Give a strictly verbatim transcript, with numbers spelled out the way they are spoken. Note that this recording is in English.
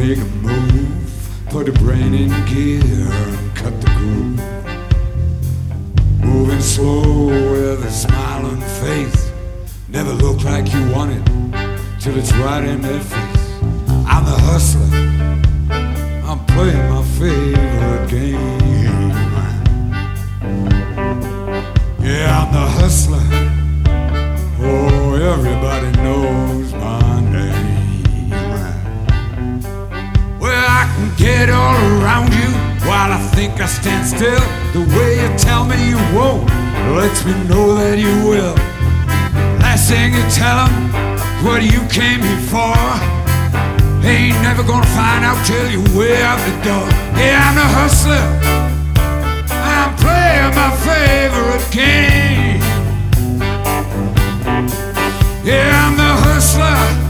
Make a move, put the brain in gear and cut the groove. Moving slow with a smiling face. Never look like you want it till it's right in their face. I'm the hustler, I'm playing my favorite game. Yeah, I'm the hustler. Oh, everybody knows my name. Well, I can get all around you while I think I stand still. The way you tell me you won't lets me know that you will. Last thing you tell them what you came here for. Ain't never gonna find out till you way out the door. Yeah, I'm the hustler, I'm playing my favorite game. Yeah, I'm the hustler.